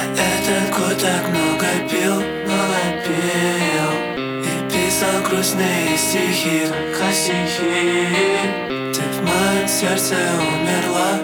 Этот год так много пил и писал грустные стихи, только стихи. Ты в моем сердце умерла,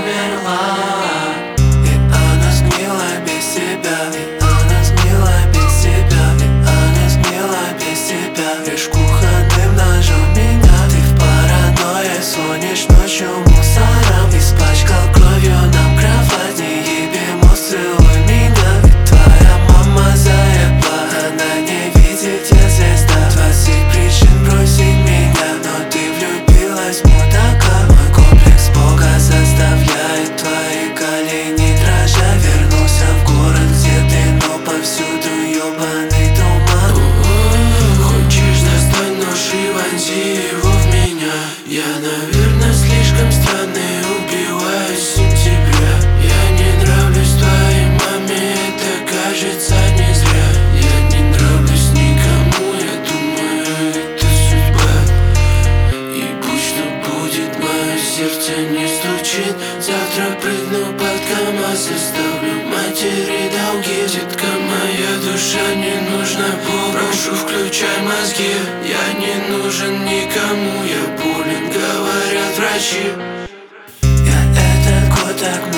и она сгнила без тебя, и она сгнила без тебя, и она сгнила без тебя. Лишь кухонным ножом меня ты в паранойе звонишь ночью мусором. Испачкал кровью нам кровать, не еби мозг, целуй меня. Ведь твоя мама заебла, она не видит, я звезда. 20 причин бросить меня, но ты влюбилась в мудака. Мой комплекс Бога заставляет твои колени дрожать. Вернулся в город, где ты, но повсюду ёбаный туман. Хочешь достать нож и вонзи его в меня? Я, наверное, слишком странный, убиваю сентября. Я не нравлюсь твоей маме, это кажется не зря. Я не нравлюсь никому, я думаю, это судьба. И будь что будет, мое сердце не стучит. Завтра прыгну под КамАЗ, оставлю матери долги. Детка, моя душа не нужна Богу, прошу, включай мозги. Я не нужен никому, я болен, говорят врачи. Я этот год так